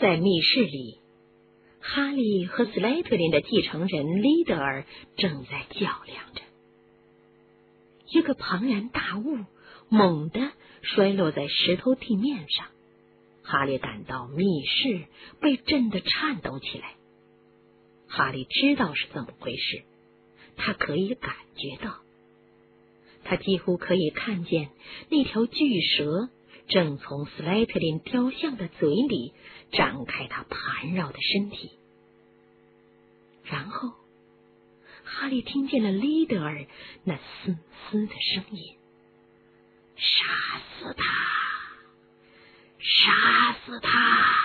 在密室里，哈利和斯莱特林的继承人利德尔正在较量着。一个庞然大物猛地摔落在石头地面上，哈利感到密室被震得颤抖起来。哈利知道是怎么回事，他可以感觉到，他几乎可以看见那条巨蛇正从斯莱特林雕像的嘴里展开它盘绕的身体。然后哈利听见了利德尔那嘶嘶的声音：杀死他，杀死他！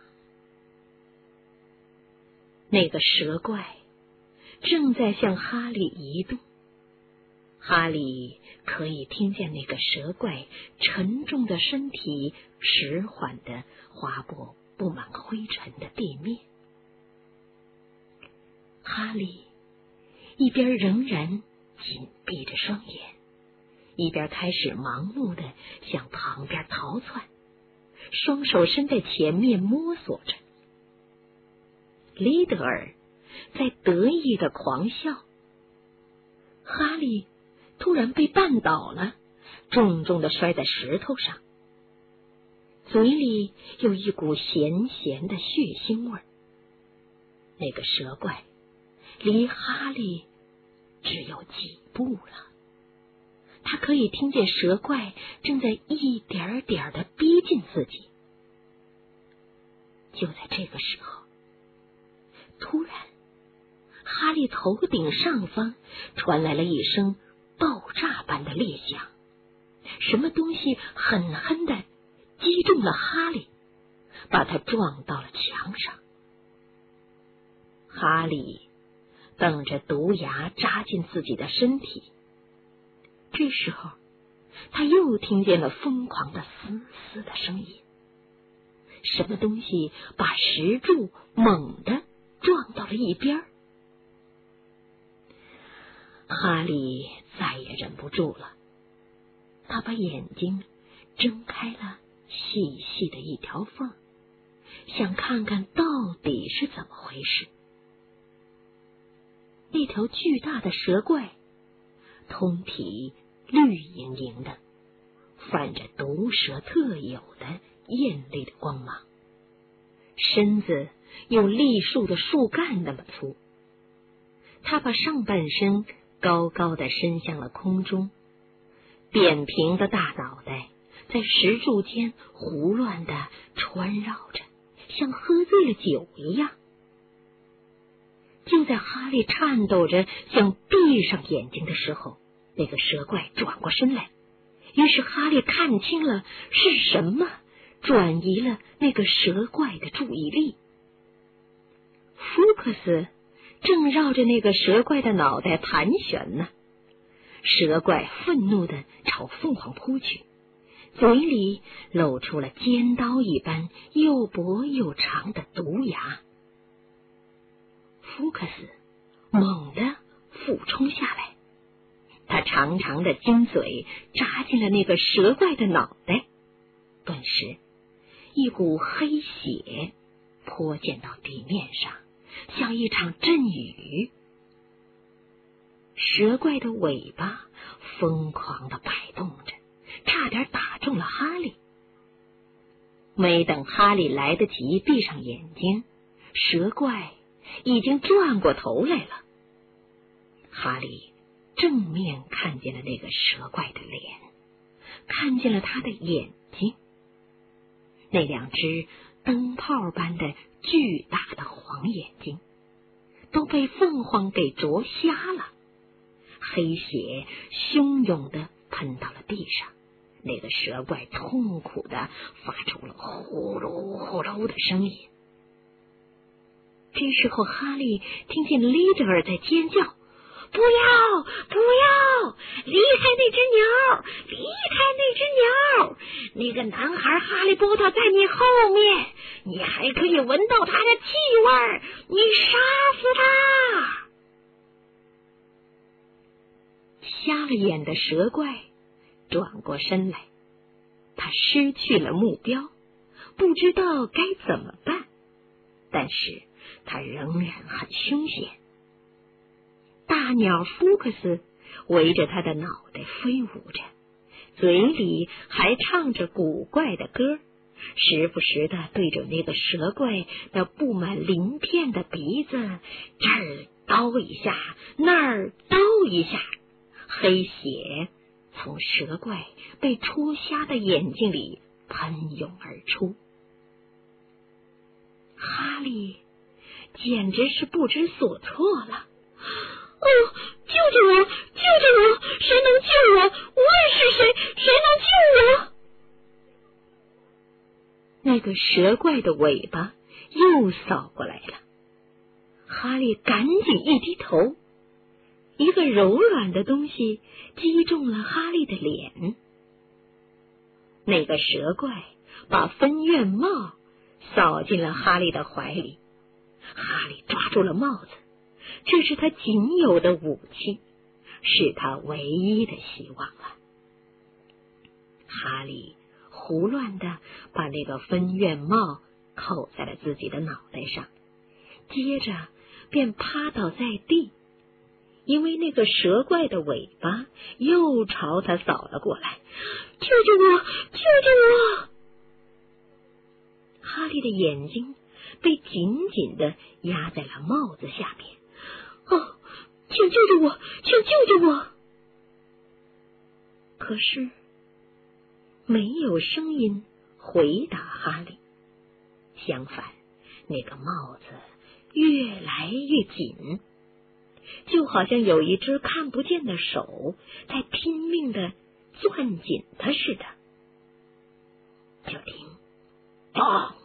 那个蛇怪正在向哈利移动，哈利可以听见那个蛇怪沉重的身体迟缓地划过布满灰尘的地面。哈利一边仍然紧闭着双眼，一边开始盲目地向旁边逃窜，双手伸在前面摸索着。利德尔在得意地狂笑，哈利突然被绊倒了，重重地摔在石头上，嘴里有一股咸咸的血腥味儿。那个蛇怪离哈利只有几步了，他可以听见蛇怪正在一点点地逼近自己。就在这个时候，突然哈利头顶上方传来了一声爆炸般的裂响，什么东西狠狠地击中了哈利，把他撞到了墙上。哈利等着毒牙扎进自己的身体，这时候他又听见了疯狂的嘶嘶的声音，什么东西把石柱猛地撞到了一边。哈利再也忍不住了，他把眼睛睁开了细细的一条缝，想看看到底是怎么回事。那条巨大的蛇怪通体绿莹莹的，泛着毒蛇特有的艳丽的光芒，身子有栗树的树干那么粗。他把上半身高高的伸向了空中，扁平的大脑袋在石柱间胡乱的穿绕着，像喝醉了酒一样。就在哈利颤抖着想闭上眼睛的时候，那个蛇怪转过身来，于是哈利看清了是什么转移了那个蛇怪的注意力。福克斯正绕着那个蛇怪的脑袋盘旋呢。蛇怪愤怒地朝凤凰扑去，嘴里露出了尖刀一般又薄又长的毒牙。福克斯猛地俯冲下来，他长长的金嘴扎进了那个蛇怪的脑袋，顿时一股黑血泼溅到地面上，像一场阵雨。蛇怪的尾巴疯狂地摆动着，差点打中了哈利。没等哈利来得及闭上眼睛，蛇怪已经转过头来了。哈利正面看见了那个蛇怪的脸，看见了他的眼睛，那两只灯泡般的巨大的黄眼睛都被凤凰给啄瞎了，黑血汹涌地喷到了地上，那个蛇怪痛苦地发出了呼噜呼噜的声音。这时候哈利听见利德尔在尖叫：不要不要，离开那只鸟，离开那只鸟，那个男孩哈利波特在你后面，你还可以闻到他的气味，你杀死他！瞎了眼的蛇怪转过身来，他失去了目标，不知道该怎么办。 但是它仍然很凶险。大鸟福克斯围着他的脑袋飞舞着，嘴里还唱着古怪的歌，时不时地对准那个蛇怪那布满鳞片的鼻子，这儿叨一下，那儿叨一下，黑血从蛇怪被戳瞎的眼睛里喷涌而出。哈利简直是不知所措了。哦，救救我！救救我！谁能救我？无论是谁，谁能救我？那个蛇怪的尾巴又扫过来了。哈利赶紧一低头，一个柔软的东西击中了哈利的脸。那个蛇怪把分院帽扫进了哈利的怀里。哈利抓住了帽子，这是他仅有的武器，是他唯一的希望了。哈利胡乱地把那个分院帽扣在了自己的脑袋上，接着便趴倒在地，因为那个蛇怪的尾巴又朝他扫了过来。救救我！救救我！哈利的眼睛被紧紧地压在了帽子下边。哦，请救救我！请救救我！可是没有声音回答哈利，相反，那个帽子越来越紧，就好像有一只看不见的手在拼命地攥紧它似的。就听咚，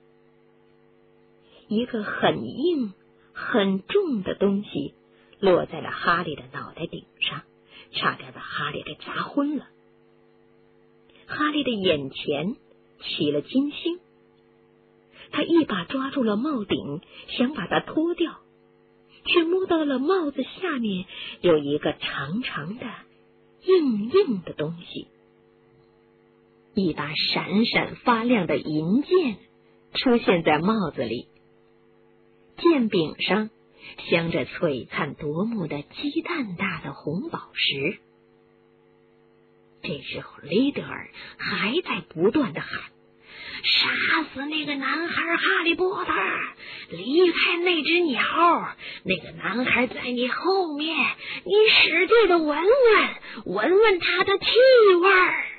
一个很硬很重的东西落在了哈利的脑袋顶上，差点把哈利给砸昏了。哈利的眼前起了金星，他一把抓住了帽顶，想把它脱掉，却摸到了帽子下面有一个长长的硬硬的东西。一把闪闪发亮的银剑出现在帽子里，剑柄上镶着璀璨夺目的鸡蛋大的红宝石。这时候雷德尔还在不断地喊：杀死那个男孩哈利波特，离开那只鸟，那个男孩在你后面，你使劲地闻闻他的气味。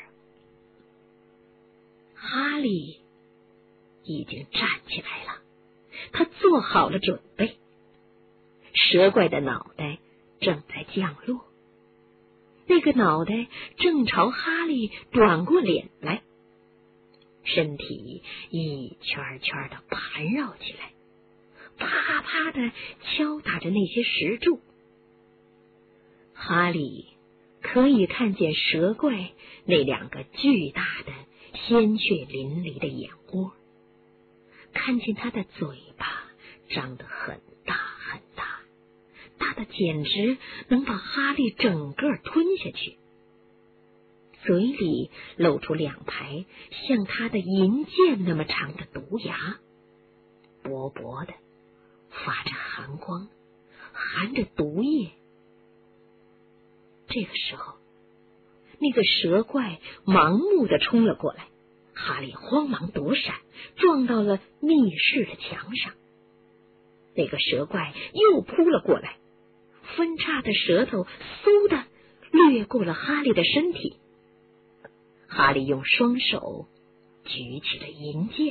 哈利已经站起来了，他做好了准备。蛇怪的脑袋正在降落，那个脑袋正朝哈利转过脸来，身体一圈圈的盘绕起来，啪啪的敲打着那些石柱。哈利可以看见蛇怪那两个巨大的鲜血淋漓的眼窝，看见他的嘴巴张得很大很大，大的简直能把哈利整个吞下去，嘴里露出两排像他的银剑那么长的毒牙，薄薄的，发着寒光，含着毒液。这个时候，那个蛇怪盲目地冲了过来，哈利慌忙躲闪，撞到了密室的墙上。那个蛇怪又扑了过来，分叉的舌头嗖的掠过了哈利的身体。哈利用双手举起了银剑，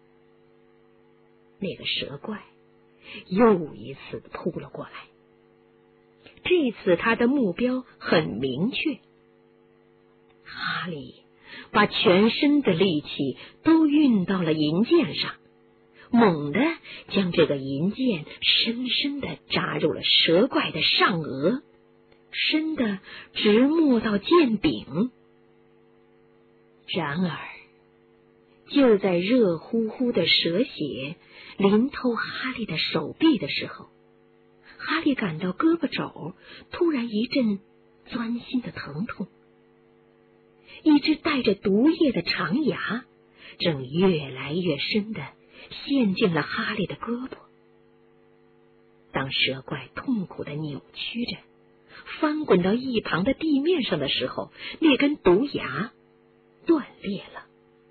那个蛇怪又一次扑了过来。这次他的目标很明确，哈利把全身的力气都运到了银剑上，猛地将这个银剑深深地扎入了蛇怪的上额，深的直没到剑柄。然而就在热乎乎的蛇血淋透哈利的手臂的时候，哈利感到胳膊肘突然一阵钻心的疼痛，一只带着毒液的长牙正越来越深的陷进了哈利的胳膊。当蛇怪痛苦地扭曲着翻滚到一旁的地面上的时候，那根毒牙断裂了。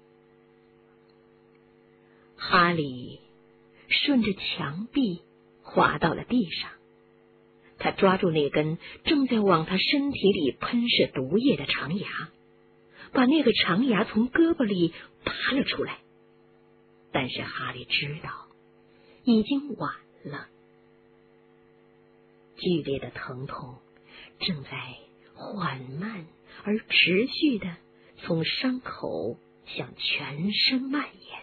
哈利顺着墙壁滑到了地上，他抓住那根正在往他身体里喷射毒液的长牙，把那个长牙从胳膊里拔了出来。但是哈利知道已经晚了，剧烈的疼痛正在缓慢而持续地从伤口向全身蔓延。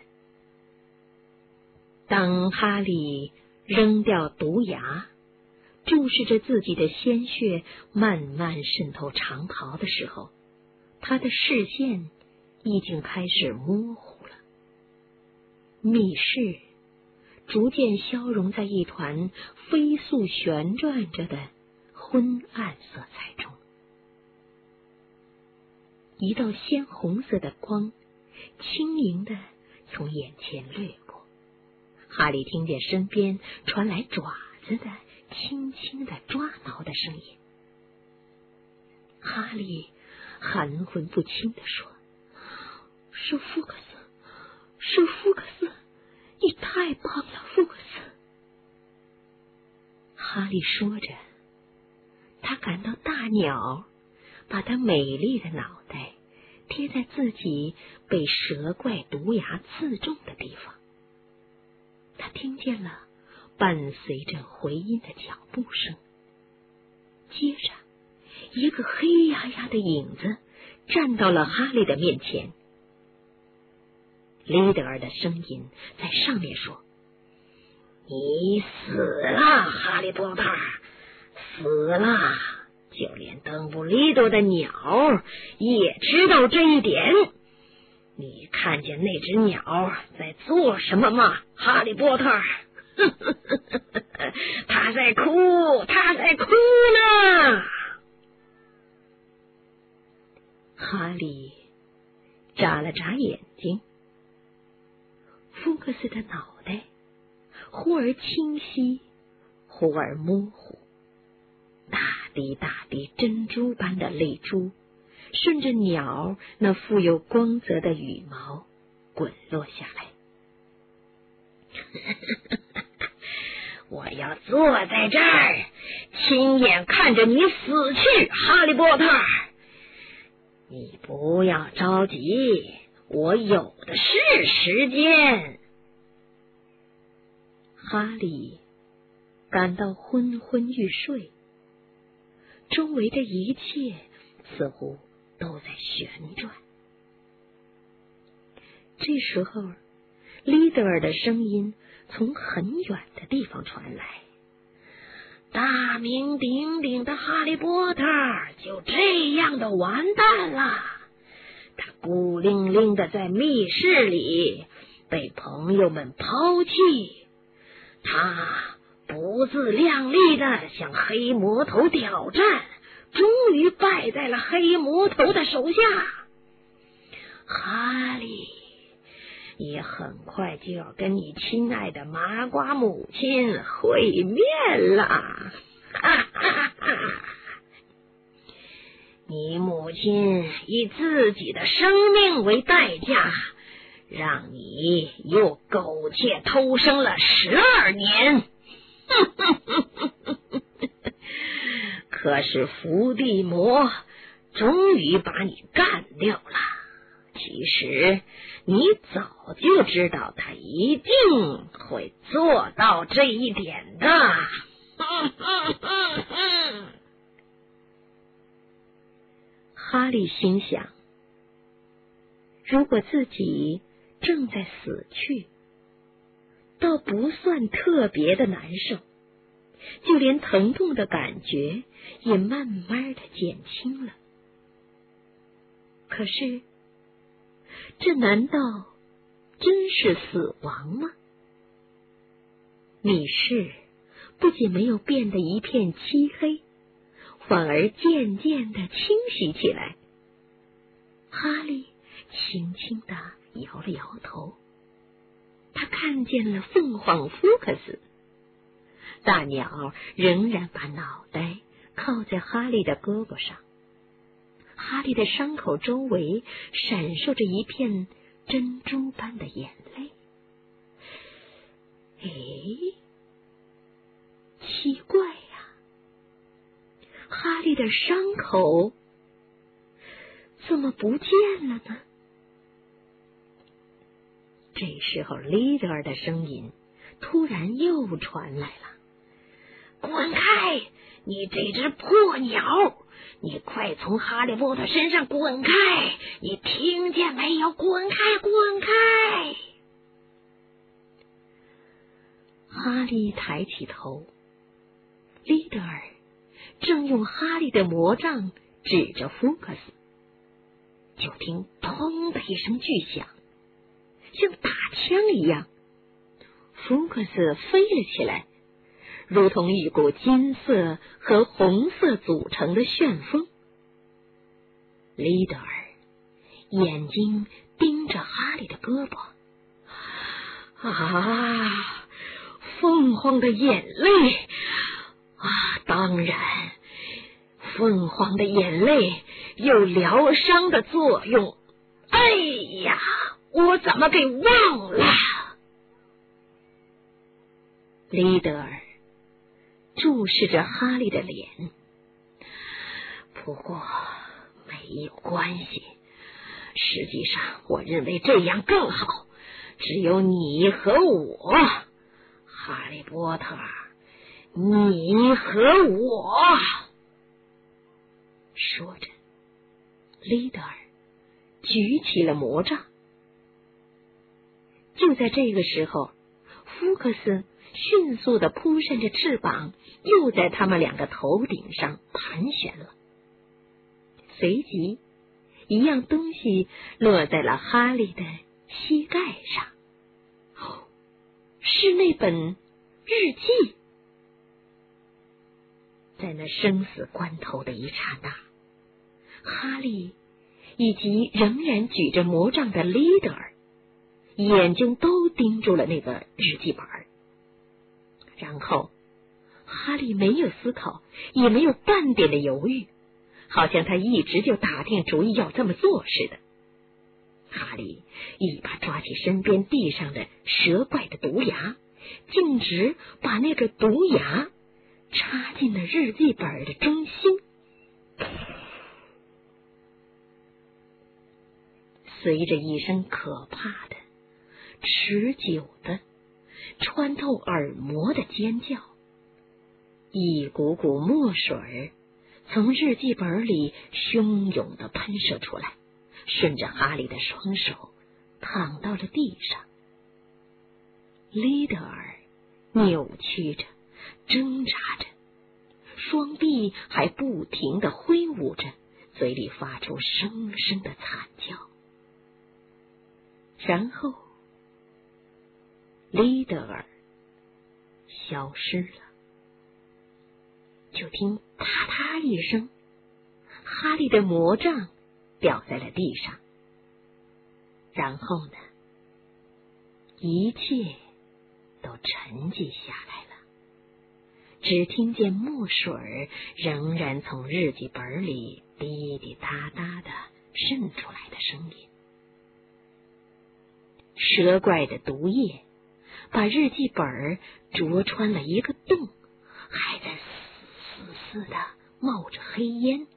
当哈利扔掉毒牙，注视着自己的鲜血慢慢渗透长袍的时候，他的视线已经开始模糊了。密室逐渐消融在一团飞速旋转着的昏暗色彩中。一道鲜红色的光轻盈地从眼前掠过，哈利听见身边传来爪子的轻轻的抓挠的声音。哈利含混不清地说：“是福克斯，是福克斯，你太棒了，福克斯。”哈利说着，他感到大鸟把他美丽的脑袋贴在自己被蛇怪毒牙刺中的地方。他听见了伴随着回音的脚步声，接着一个黑压压的影子站到了哈利的面前。利德尔的声音在上面说：“你死了，哈利波特，死了！就连邓布利多的鸟也知道这一点。你看见那只鸟在做什么吗，哈利波特？他在哭，他在哭呢！”哈利眨了眨眼睛，福克斯的脑袋忽而清晰，忽而模糊，大滴大滴珍珠般的泪珠顺着鸟那富有光泽的羽毛滚落下来。我要坐在这儿，亲眼看着你死去，哈利波特。你不要着急，我有的是时间。哈利感到昏昏欲睡，周围的一切似乎都在旋转。这时候，利德尔的声音从很远的地方传来：“大名鼎鼎的哈利波特就这样的完蛋了。他孤零零的在密室里被朋友们抛弃，他不自量力的向黑魔头挑战，终于败在了黑魔头的手下。哈利，你很快就要跟你亲爱的麻瓜母亲会面了，哈哈哈！你母亲以自己的生命为代价，让你又苟且偷生了12年。可是伏地魔终于把你干掉了。其实你早就知道他一定会做到这一点的。哈利心想，如果自己正在死去，倒不算特别的难受，就连疼痛的感觉也慢慢的减轻了。可是，这难道真是死亡吗？密室不仅没有变得一片漆黑，反而渐渐的清晰起来。哈利轻轻的摇了摇头， 他看见了凤凰福克斯。大鸟仍然把脑袋靠在哈利的胳膊上，哈利的伤口周围闪烁着一片珍珠般的眼泪。奇怪呀，哈利的伤口怎么不见了呢？这时候，利德尔的声音突然又传来了：“滚开！你这只破鸟！你快从哈利波特身上滚开！你听见没有？滚开！滚开！”哈利抬起头，利德尔正用哈利的魔杖指着福克斯。就听“砰”的一声巨响，像打枪一样，福克斯飞了起来，如同一股金色和红色组成的旋风。利德尔眼睛盯着哈利的胳膊。凤凰的眼泪当然，凤凰的眼泪有疗伤的作用。哎呀，我怎么给忘了？利德尔注视着哈利的脸。不过没有关系，实际上我认为这样更好。只有你和我，哈利波特，你和我。说着，利德尔举起了魔杖。就在这个时候，福克斯迅速地扑扇着翅膀，又在他们两个头顶上盘旋了。随即，一样东西落在了哈利的膝盖上。是那本日记。在那生死关头的一刹那，哈利以及仍然举着魔杖的利德尔眼睛都盯住了那个日记本。然后哈利没有思考，也没有半点的犹豫，好像他一直就打定主意要这么做似的。哈利一把抓起身边地上的蛇怪的毒牙，径直把那个毒牙插进了日记本的中心。随着一声可怕的、持久的、穿透耳膜的尖叫，一股股墨水从日记本里汹涌地喷射出来，顺着哈利的双手淌到了地上。利德尔扭曲着，挣扎着，双臂还不停地挥舞着，嘴里发出声声的惨叫。然后利德尔消失了。就听啪嗒一声，哈利的魔杖掉在了地上。然后呢，一切都沉寂下来了，只听见墨水仍然从日记本里滴滴答答的渗出来的声音。蛇怪的毒液把日记本灼穿了一个洞，还在嘶嘶的冒着黑烟。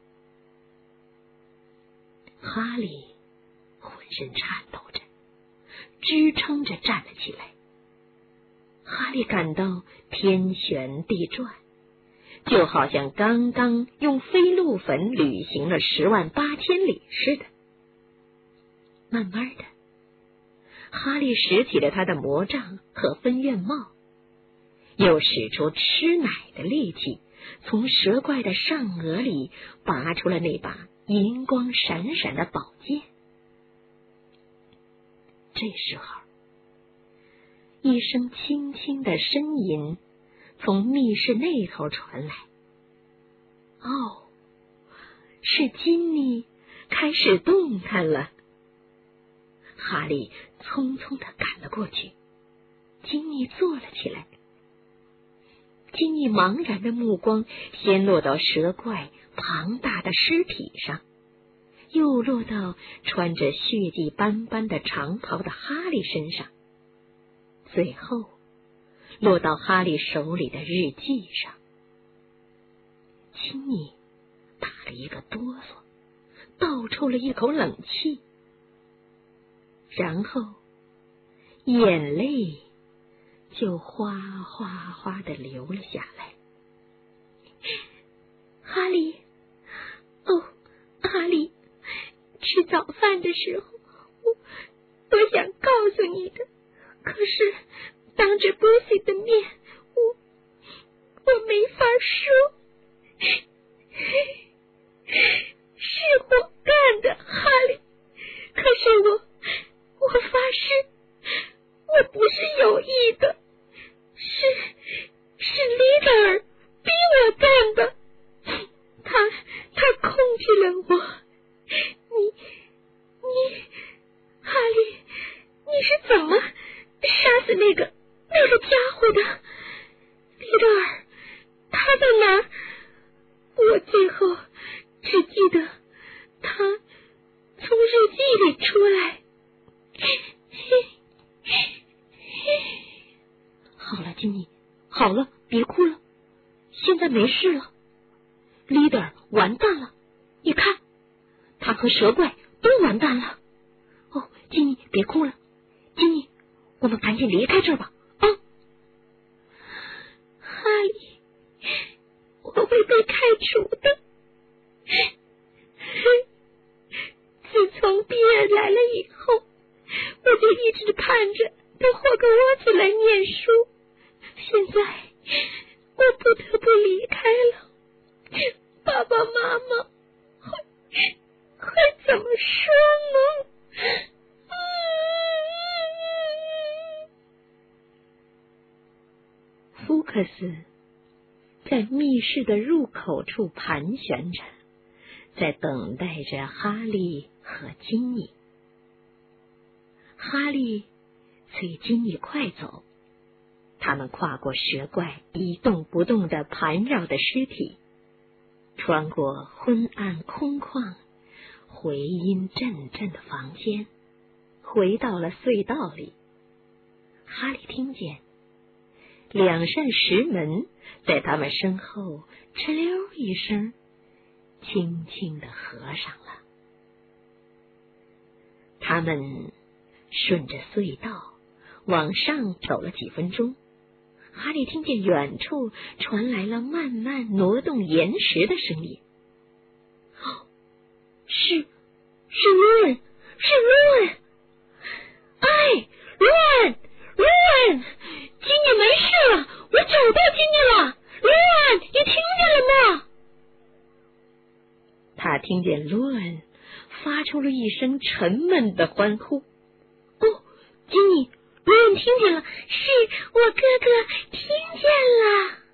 哈利浑身颤抖着，支撑着站了起来。哈利感到天旋地转，就好像刚刚用飞鹿粉旅行了108000里似的。慢慢的，哈利拾起了他的魔杖和分院帽，又使出吃奶的力气，从蛇怪的上颚里拔出了那把银光闪闪的宝剑。这时候，一声轻轻的呻吟从密室那头传来。哦，是金妮开始动弹了。哈利匆匆地赶了过去， 金妮坐了起来。金妮茫然的目光先落到蛇怪庞大的尸体上，又落到穿着血迹斑斑的长袍的哈利身上，最后落到哈利手里的日记上。金妮打了一个哆嗦，倒抽了一口冷气，然后眼泪就哗哗哗地流了下来。哈利，哦，哈利，吃早饭的时候，我想告诉你的，可是当着波西的面，我没法说。是我干的，哈利，可是我发誓，我不是有意的，是里德尔逼我干的，他控制了我。你，哈利，你是怎么杀死那个家伙的？里德尔，他在哪儿？我最后只记得他从日记里出来。好了，金妮，好了，别哭了，现在没事了。里德尔完蛋了，你看，他和蛇怪都完蛋了。哦，金妮，别哭了，金妮，我们赶紧离开这儿吧。啊，哈利，我会被开除的。自从比尔来了以后，我就一直盼着到霍格沃茨来念书，现在我不得不离开了。爸爸妈妈会怎么说呢？福克斯在密室的入口处盘旋着，在等待着哈利和金妮。哈利催金妮快走，他们跨过蛇怪一动不动地盘绕的尸体，穿过昏暗空旷、回音阵阵的房间，回到了隧道里。哈利听见两扇石门在他们身后哧溜一声轻轻地合上了。他们顺着隧道往上走了几分钟，哈利听见远处传来了慢慢挪动岩石的声音。是罗恩，是罗恩！哎，罗恩，金妮没事了，我找到金妮了。罗恩，你听见了吗？他听见罗恩发出了一声沉闷的欢呼。哦，金妮，罗恩听见了，是我哥哥听见了。